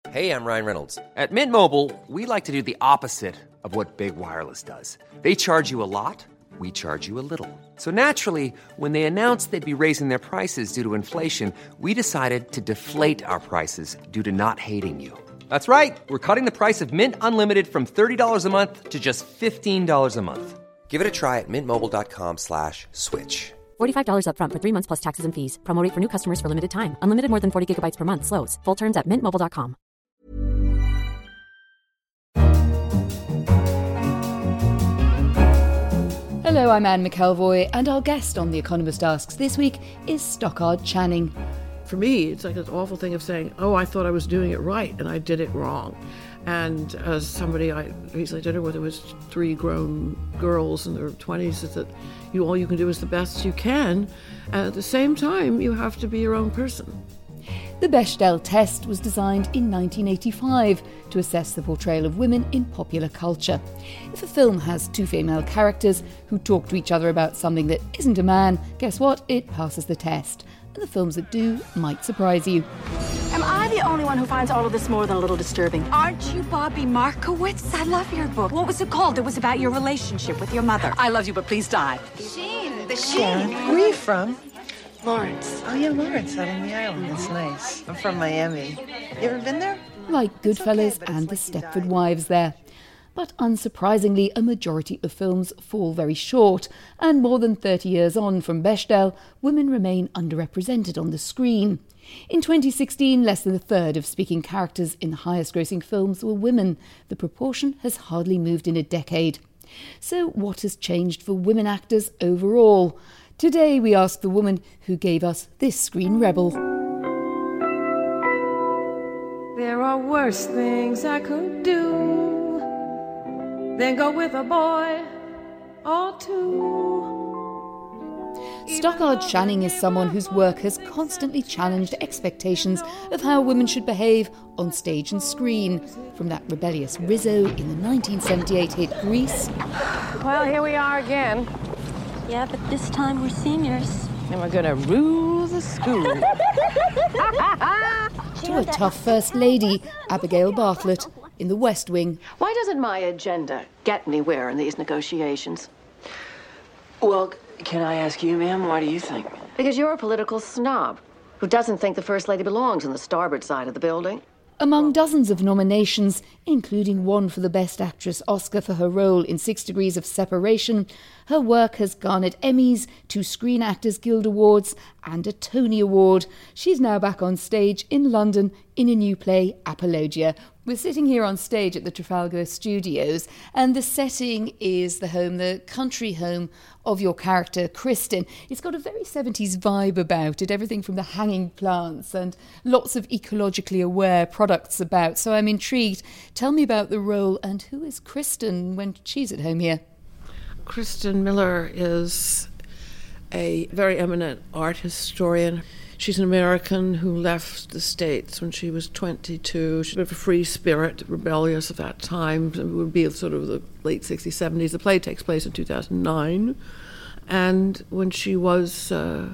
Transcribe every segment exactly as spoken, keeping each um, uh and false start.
Hey, I'm Ryan Reynolds. At Mint Mobile, we like to do the opposite of what Big Wireless does. They charge you a lot, we charge you a little. So naturally, when they announced they'd be raising their prices due to inflation, we decided to deflate our prices due to not hating you. That's right. We're cutting the price of Mint Unlimited from thirty dollars a month to just fifteen dollars a month. Give it a try at mintmobile.com slash switch. forty-five dollars up front for three months plus taxes and fees. Promo rate for new customers for limited time. Unlimited more than forty gigabytes per month. Slows full terms at mint mobile dot com. Hello, I'm Anne McElvoy, and our guest on The Economist Asks this week is Stockard Channing. For me, it's like this awful thing of saying, oh, I thought I was doing it right, and I did it wrong. And as somebody I recently did it with, it was three grown girls in their twenties, is that you all you can do is the best you can. And at the same time, you have to be your own person. The Bechdel test was designed in nineteen eighty-five to assess the portrayal of women in popular culture. If a film has two female characters who talk to each other about something that isn't a man, guess what? It passes the test. And the films that do might surprise you. Am I the only one who finds all of this more than a little disturbing? Aren't you Bobby Markowitz? I love your book. What was it called? It was about your relationship with your mother. I love you, but please die. Sheen, the Sheen. Where are you from? Lawrence. Oh, yeah, Lawrence, out on the island. That's nice. I'm from Miami. You ever been there? Like Goodfellas okay, and The Stepford Wives there. But unsurprisingly, a majority of films fall very short, and more than thirty years on from Bechdel, women remain underrepresented on the screen. In twenty sixteen, less than a third of speaking characters in the highest-grossing films were women. The proportion has hardly moved in a decade. So what has changed for women actors overall? Today we ask the woman who gave us this screen rebel. There are worse things I could do than go with a boy or two. Stockard Channing is someone whose work has constantly challenged expectations of how women should behave on stage and screen. From that rebellious Rizzo in the nineteen seventy-eight hit Grease. Well, here we are again. Yeah, but this time we're seniors. And we're gonna rule the school. To a tough First Lady, Abigail Bartlett, in The West Wing. Why doesn't my agenda get anywhere in these negotiations? Well, can I ask you, ma'am, why do you think? Because you're a political snob who doesn't think the First Lady belongs on the starboard side of the building. Among dozens of nominations, including one for the Best Actress Oscar for her role in Six Degrees of Separation, her work has garnered Emmys, two Screen Actors Guild Awards and a Tony Award. She's now back on stage in London in a new play, Apologia. We're sitting here on stage at the Trafalgar Studios, and the setting is the home, the country home of your character, Kristen. It's got a very seventies vibe about it, everything from the hanging plants and lots of ecologically aware products about. So I'm intrigued. Tell me about the role, and who is Kristen when she's at home here? Kristen Miller is a very eminent art historian. She's an American who left the States when she was twenty-two. She's a bit of a free spirit, rebellious at that time. It would be sort of the late sixties, seventies. The play takes place in two thousand nine. And when she was uh,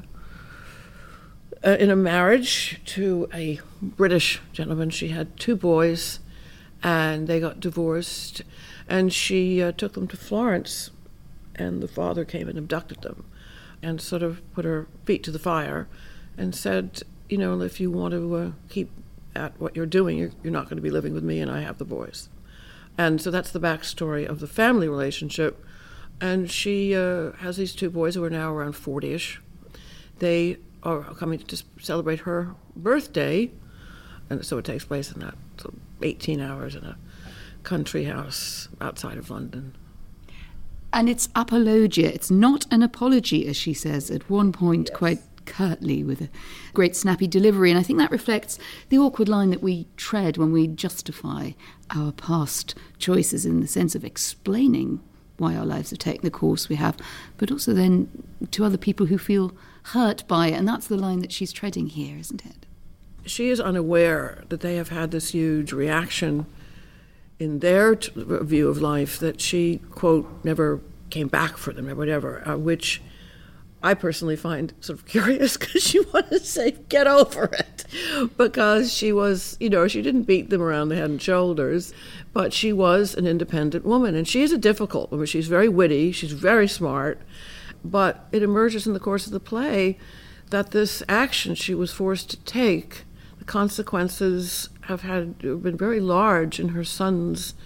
in a marriage to a British gentleman, she had two boys, and they got divorced. And she uh, took them to Florence, and the father came and abducted them and sort of put her feet to the fire and said, you know, if you want to uh, keep at what you're doing, you're, you're not going to be living with me, and I have the boys. And so that's the backstory of the family relationship. And she uh, has these two boys who are now around forty-ish. They are coming to celebrate her birthday, and so it takes place in that so eighteen hours in a country house outside of London. And it's apologia. It's not an apology, as she says at one point, yes. Quite curtly, with a great snappy delivery. And I think that reflects the awkward line that we tread when we justify our past choices, in the sense of explaining why our lives have taken the course we have, but also then to other people who feel hurt by it. And that's the line that she's treading here, isn't it? She is unaware that they have had this huge reaction in their t- view of life, that she, quote, never came back for them or whatever, uh, which I personally find sort of curious, because you want to say, get over it. because she was, you know, she didn't beat them around the head and shoulders, but she was an independent woman. And she is a difficult woman. She's very witty, she's very smart, but it emerges in the course of the play that this action she was forced to take, the consequences have had have been very large in her son's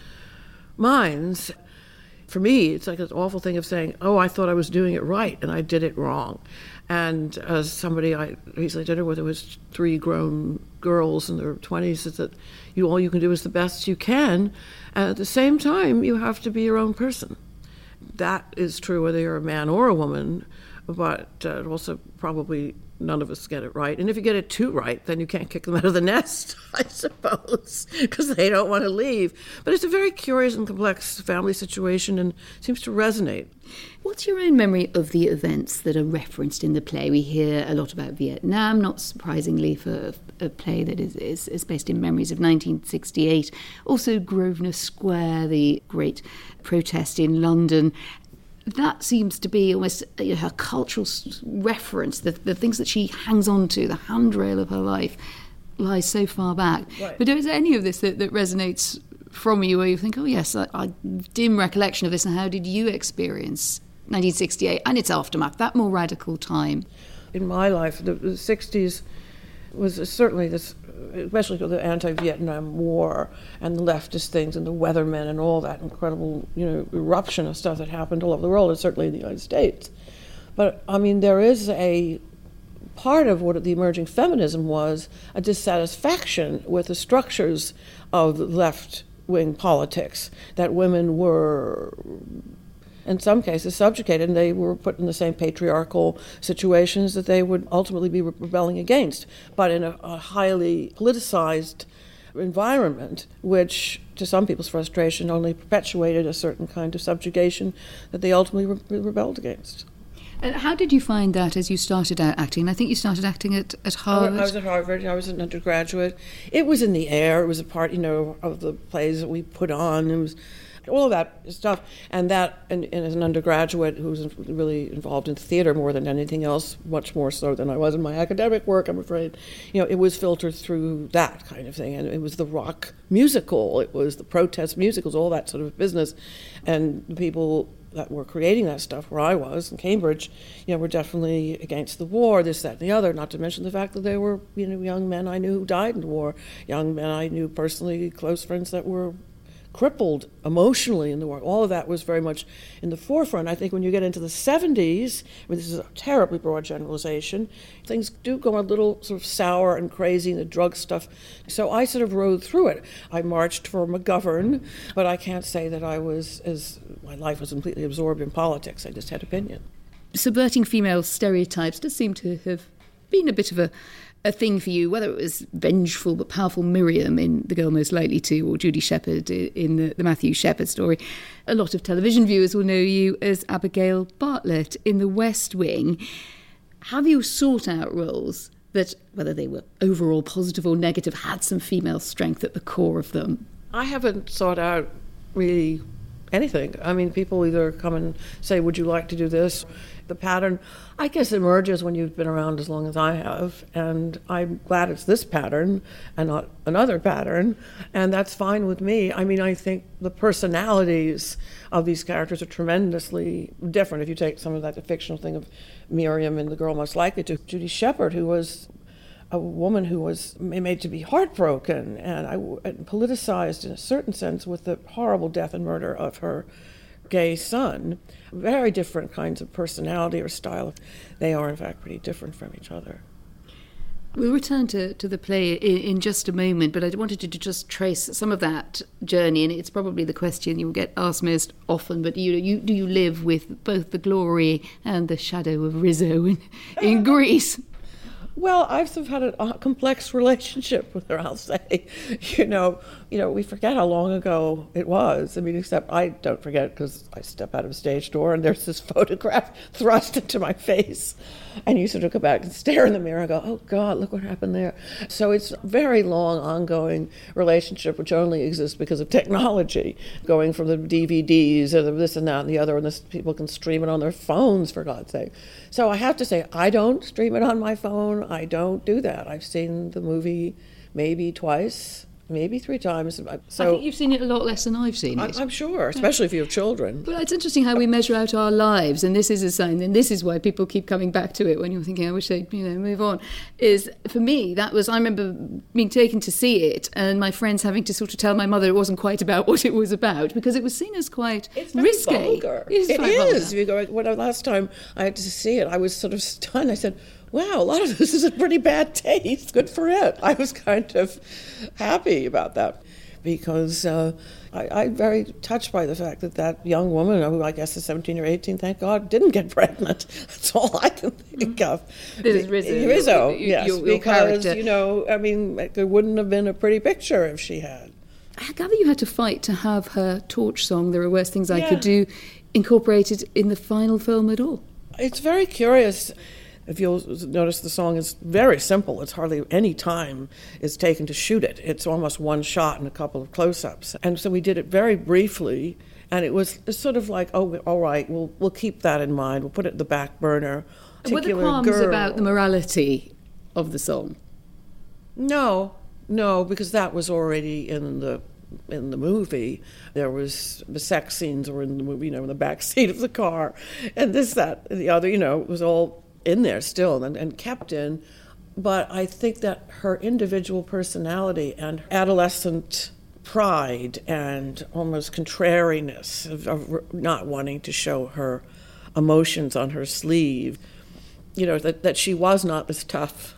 minds. For me, it's like an awful thing of saying, oh, I thought I was doing it right, and I did it wrong. And as somebody I recently did it with, it was three grown girls in their twenties, is that you all you can do is the best you can, and at the same time, you have to be your own person. That is true whether you're a man or a woman, but uh, also probably none of us get it right. And if you get it too right, then you can't kick them out of the nest, I suppose, because they don't want to leave. But it's a very curious and complex family situation and seems to resonate. What's your own memory of the events that are referenced in the play? We hear a lot about Vietnam, not surprisingly for a play that is, is, is based in memories of nineteen sixty-eight. Also Grosvenor Square, the great protest in London. That seems to be almost you know, her cultural reference, the, the things that she hangs on to, the handrail of her life lies so far back. Right. But is there any of this that, that resonates from you where you think, oh yes, I, I dim recollection of this, and how did you experience nineteen sixty-eight and its aftermath, that more radical time? In my life, the, the sixties was certainly this, especially with the anti-Vietnam War and the leftist things and the Weathermen and all that incredible, you know, eruption of stuff that happened all over the world, and certainly in the United States. But, I mean, there is a part of what the emerging feminism was, a dissatisfaction with the structures of left-wing politics, that women were, in some cases, subjugated, and they were put in the same patriarchal situations that they would ultimately be rebelling against, but in a, a highly politicized environment, which, to some people's frustration, only perpetuated a certain kind of subjugation that they ultimately re- rebelled against. And how did you find that as you started out acting? I think you started acting at, at Harvard. I was at Harvard. I was an undergraduate. It was in the air. It was a part, you know, of the plays that we put on. It was all of that stuff. And that, and, and as an undergraduate who was really involved in theater more than anything else, much more so than I was in my academic work, I'm afraid, you know, it was filtered through that kind of thing. And it was the rock musical. It was the protest musicals, all that sort of business. And the people that were creating that stuff where I was in Cambridge, you know, were definitely against the war, this, that, and the other, not to mention the fact that there were, you know, young men I knew who died in the war, young men I knew personally, close friends that were crippled emotionally in the war. All of that was very much in the forefront. I think when you get into the seventies, I mean, this is a terribly broad generalization, things do go a little sort of sour and crazy, and the drug stuff. So I sort of rode through it. I marched for McGovern, but I can't say that I was, as my life was completely absorbed in politics. I just had opinion. Subverting female stereotypes does seem to have been a bit of a a thing for you, whether it was vengeful but powerful Miriam in The Girl Most Likely To, or Judy Shepherd in the, the Matthew Shepard story. A lot of television viewers will know you as Abigail Bartlett in The West Wing. Have you sought out roles that, whether they were overall positive or negative, had some female strength at the core of them? I haven't sought out really anything. I mean, people either come and say, would you like to do this? The pattern, I guess, emerges when you've been around as long as I have, and I'm glad it's this pattern and not another pattern, and that's fine with me. I mean, I think the personalities of these characters are tremendously different. If you take some of that fictional thing of Miriam and The Girl Most Likely To, Judy Shepherd, who was a woman who was made to be heartbroken and, I, and politicized in a certain sense with the horrible death and murder of her gay son. Very different kinds of personality or style. They are, in fact, pretty different from each other. We'll return to, to the play in, in just a moment, but I wanted to just trace some of that journey, and it's probably the question you will get asked most often, but you, you, do you live with both the glory and the shadow of Rizzo in, in Greece? Well, I've sort of had a, a complex relationship with her, I'll say. You know, you know, we forget how long ago it was. I mean, except I don't forget because I step out of a stage door and there's this photograph thrust into my face. And you sort of go back and stare in the mirror and go, oh, God, look what happened there. So it's a very long, ongoing relationship, which only exists because of technology, going from the D V Ds and this and that and the other, and this, people can stream it on their phones, for God's sake. So I have to say, I don't stream it on my phone. I don't do that. I've seen the movie maybe twice, maybe three times. So I think you've seen it a lot less than I've seen it. I'm sure, especially if you have children. But it's interesting how we measure out our lives, and this is a sign, and this is why people keep coming back to it when you're thinking, I wish they'd, you know, move on. Is, for me, that was, I remember being taken to see it, and my friends having to sort of tell my mother it wasn't quite about what it was about, because it was seen as quite it's very risque. Vulgar. It is. It quite is. vulgar. If you go, when I, last time I had to see it, I was sort of stunned. I said, wow, a lot of this is a pretty bad taste. Good for it. I was kind of happy about that. Because uh, I, I'm very touched by the fact that that young woman, who I guess is seventeen or eighteen, thank God, didn't get pregnant. That's all I can think of. This is Rizzo. Rizzo, your, yes, your, your because, character. you know, I mean, it wouldn't have been a pretty picture if she had. I gather you had to fight to have her torch song, There Are Worse Things I Yeah. Could Do, incorporated in the final film at all. It's very curious. If you'll notice, the song is very simple. It's hardly any time is taken to shoot it. It's almost one shot and a couple of close-ups. And so we did it very briefly, and it was sort of like, oh, all right, we'll we'll keep that in mind. We'll put it in the back burner. Were the Particular qualms girl. about the morality of the song? No, no, because that was already in the in the movie. There was the sex scenes were in the movie, you know, in the back seat of the car, and this, that, and the other, you know, it was all in there still and, and kept in. But I think that her individual personality and adolescent pride and almost contrariness of, of not wanting to show her emotions on her sleeve, you know, that, that she was not as tough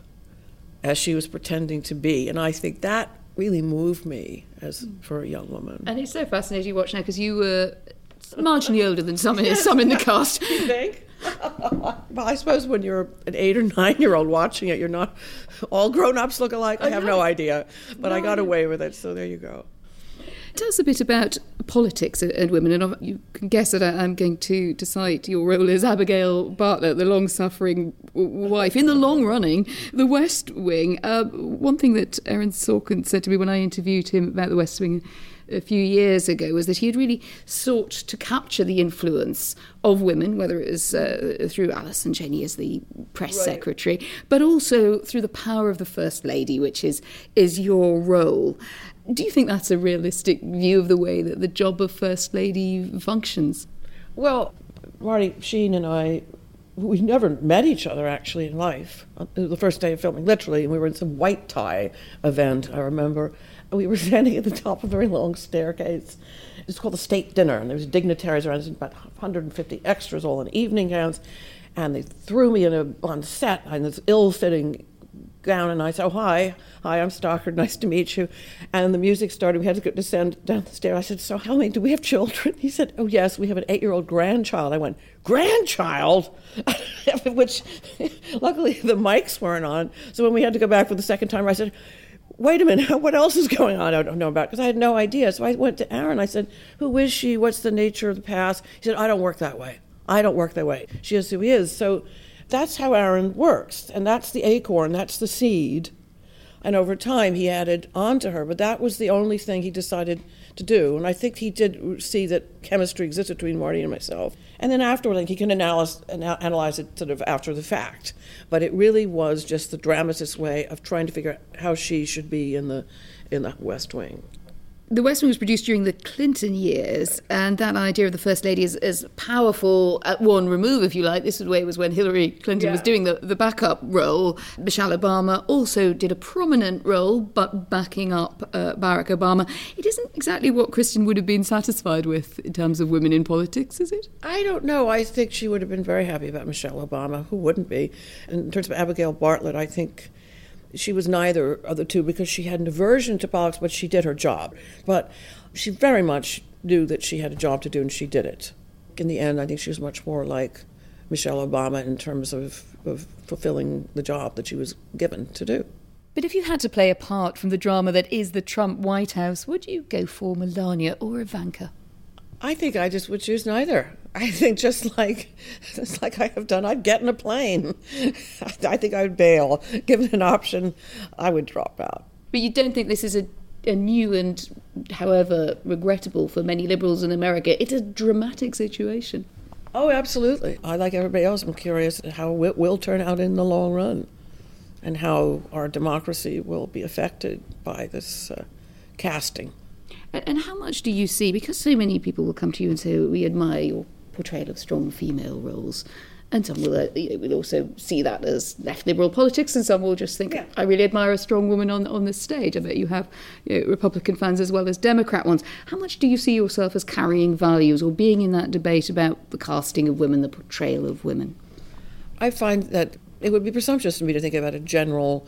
as she was pretending to be. And I think that really moved me as for a young woman. And it's so fascinating to watch now, because you were marginally older than some, some in the cast. You think? Well, I suppose when you're an eight or nine-year-old watching it, you're not all grown-ups look alike. I have no idea, but No I got idea. away with it, so there you go. Tell us a bit about politics and women, and you can guess that I'm going to, to cite your role as Abigail Bartlett, the long-suffering wife. In the long running, The West Wing. Uh, one thing that Aaron Sorkin said to me when I interviewed him about The West Wing a few years ago was that he had really sought to capture the influence of women, whether it was uh, through Alison Janney as the press Right. secretary, but also through the power of the First Lady, which is is your role. Do you think that's a realistic view of the way that the job of First Lady functions? Well, Marty Sheen and I, we never met each other actually in life. The first day of filming, literally, and we were in some white tie event, I remember. We were standing at the top of a very long staircase. It's called the State Dinner, and there was dignitaries around, about one hundred fifty extras, all in evening gowns, and they threw me in a, on set in this ill-fitting gown, and I said, oh, hi, hi, I'm Stockard, nice to meet you. And the music started, we had to go descend down the stairs. I said, so how many, do we have children? He said, oh, yes, we have an eight-year-old grandchild. I went, grandchild? Which, luckily, the mics weren't on. So when we had to go back for the second time, I said, wait a minute, what else is going on I don't know about? Because I had no idea. So I went to Aaron. I said, who is she? What's the nature of the past? He said, I don't work that way. I don't work that way. She is who he is. So that's how Aaron works. And that's the acorn. That's the seed. And over time, he added on to her. But that was the only thing he decided to do. And I think he did see that chemistry existed between Marty and myself. And then afterward, I think he can analyze, analyze it sort of after the fact. But it really was just the dramatist's way of trying to figure out how she should be in the in the West Wing. The West Wing was produced during the Clinton years, and that idea of the First Lady is as powerful at one remove, if you like. This was the way it was when Hillary Clinton Yeah. was doing the, the backup role. Michelle Obama also did a prominent role, but backing up uh, Barack Obama. It isn't exactly what Christian would have been satisfied with in terms of women in politics, is it? I don't know. I think she would have been very happy about Michelle Obama. Who wouldn't be? And in terms of Abigail Bartlett, I think she was neither of the two because she had an aversion to politics, but she did her job. But she very much knew that she had a job to do, and she did it. In the end, I think she was much more like Michelle Obama in terms of, of fulfilling the job that she was given to do. But if you had to play a part from the drama that is the Trump White House, would you go for Melania or Ivanka? I think I just would choose neither. I think just like just like I have done, I'd get in a plane. I think I would bail. Given an option, I would drop out. But you don't think this is a, a new and, however regrettable for many liberals in America, it's a dramatic situation? Oh, absolutely. I, like everybody else, I'm curious how it will turn out in the long run. and how our democracy will be affected by this uh, casting. And how much do you see, because so many people will come to you and say, we admire your portrayal of strong female roles, and some will, uh, will also see that as left liberal politics, and some will just think, yeah. I really admire a strong woman on on this stage. I bet you have you know, Republican fans as well as Democrat ones. How much do you see yourself as carrying values or being in that debate about the casting of women, the portrayal of women? I find that it would be presumptuous for me to think about a general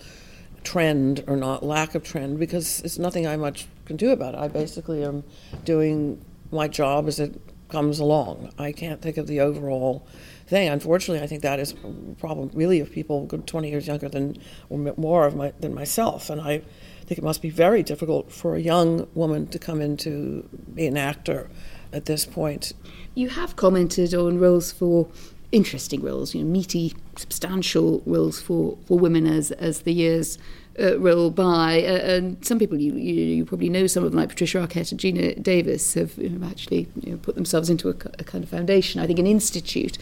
trend or not lack of trend, because it's nothing I much can do about it. I basically am doing my job as it comes along. I can't think of the overall thing. Unfortunately, I think that is a problem really of people twenty years younger than or more of my, than myself. And I think it must be very difficult for a young woman to come into be an actor at this point. You have commented on roles for interesting roles, you know, meaty, substantial roles for, for women as as the years uh, roll by. Uh, and some people, you, you you probably know some of them, like Patricia Arquette and Gina Davis, have you know, actually you know, put themselves into a, a kind of foundation, I think an institute,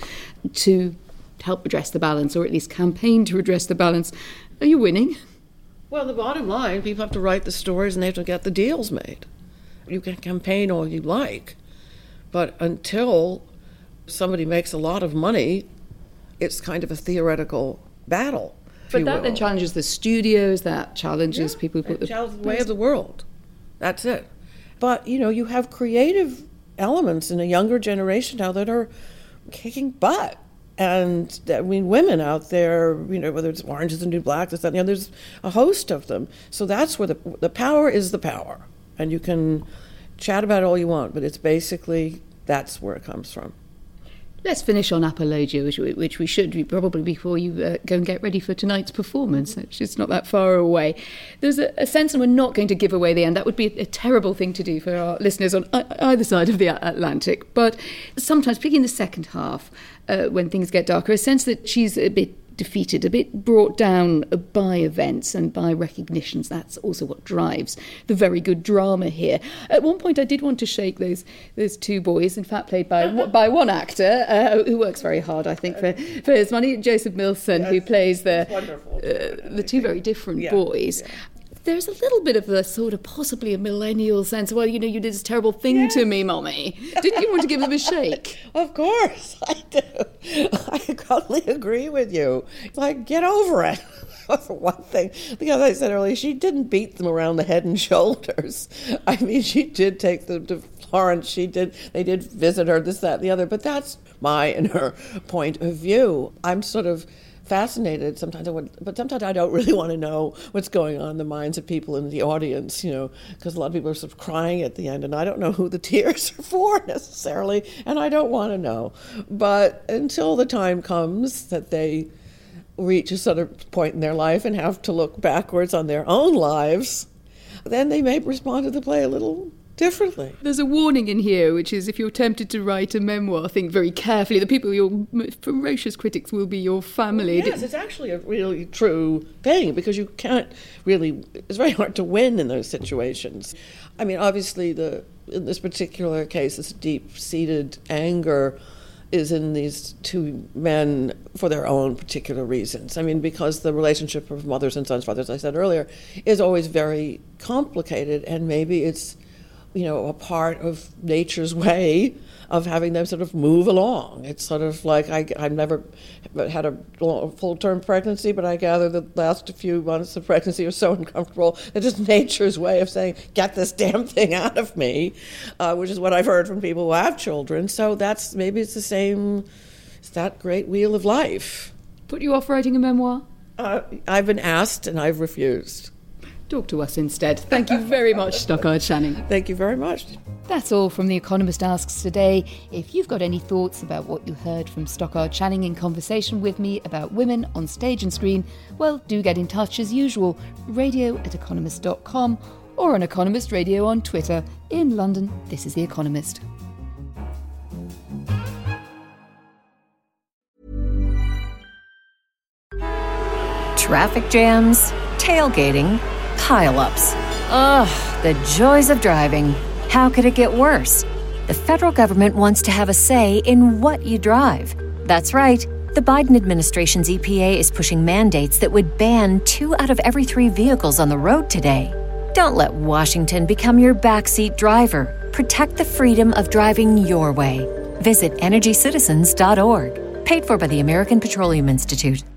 to help redress the balance, or at least campaign to redress the balance. Are you winning? Well, the bottom line, people have to write the stories and they have to get the deals made. You can campaign all you like, but until somebody makes a lot of money, it's kind of a theoretical battle. But that then challenges the studios, that challenges yeah, people who put the challenges the way of the world. That's it. But, you know, you have creative elements in a younger generation now that are kicking butt. And, I mean, women out there, you know, whether it's Orange is the New Black, this, that, and the other, there's a host of them. So that's where the the power is the power. And you can chat about it all you want, but it's basically, that's where it comes from. Let's finish on Apologia, which, which we should be probably before you uh, go and get ready for tonight's performance. It's not that far away. There's a, a sense that we're not going to give away the end. That would be a, a terrible thing to do for our listeners on either side of the Atlantic. But sometimes, particularly in the second half, uh, when things get darker, a sense that she's a bit defeated, a bit brought down by events and by recognitions. That's also what drives the very good drama here. At one point I did want to shake those those two boys, in fact played by by one actor uh, who works very hard, I think, for, for his money, Joseph Milson, yes, who plays the uh, the two very different yeah, boys. Yeah. There's a little bit of a sort of possibly a millennial sense, well, you know, you did this terrible thing yes. to me, Mommy. Didn't you want to give them a shake? Of course, I do. I totally agree with you. It's like, get over it, for one thing. Because I said earlier, she didn't beat them around the head and shoulders. I mean, she did take them to Florence. She did, they did visit her, this, that, and the other. But that's my and her point of view. I'm sort of fascinated sometimes, I would, but sometimes I don't really want to know what's going on in the minds of people in the audience, you know, because a lot of people are sort of crying at the end, and I don't know who the tears are for necessarily, and I don't want to know. But until the time comes that they reach a sort of point in their life and have to look backwards on their own lives, then they may respond to the play a little differently. There's a warning in here, which is if you're tempted to write a memoir, think very carefully. The people, your ferocious critics, will be your family. Well, yes, it's actually a really true thing, because you can't really, it's very hard to win in those situations. I mean, obviously, the in this particular case, this deep-seated anger is in these two men for their own particular reasons. I mean, because the relationship of mothers and sons, fathers, as I said earlier, is always very complicated, and maybe it's, you know, a part of nature's way of having them sort of move along. It's sort of like, I, I've never had a full-term pregnancy, but I gather the last few months of pregnancy are so uncomfortable that it's nature's way of saying, get this damn thing out of me, uh, which is what I've heard from people who have children. So that's, maybe it's the same, it's that great wheel of life. Put you off writing a memoir? Uh, I've been asked and I've refused. Talk to us instead. Thank you very much, Stockard Channing. Thank you very much. That's all from The Economist Asks today. If you've got any thoughts about what you heard from Stockard Channing in conversation with me about women on stage and screen, well, do get in touch as usual. radio at economist dot com or on Economist Radio on Twitter. In London, this is The Economist. Traffic jams, tailgating, pile-ups. Ugh, the joys of driving. How could it get worse? The federal government wants to have a say in what you drive. That's right. The Biden administration's E P A is pushing mandates that would ban two out of every three vehicles on the road today. Don't let Washington become your backseat driver. Protect the freedom of driving your way. Visit energy citizens dot org. Paid for by the American Petroleum Institute.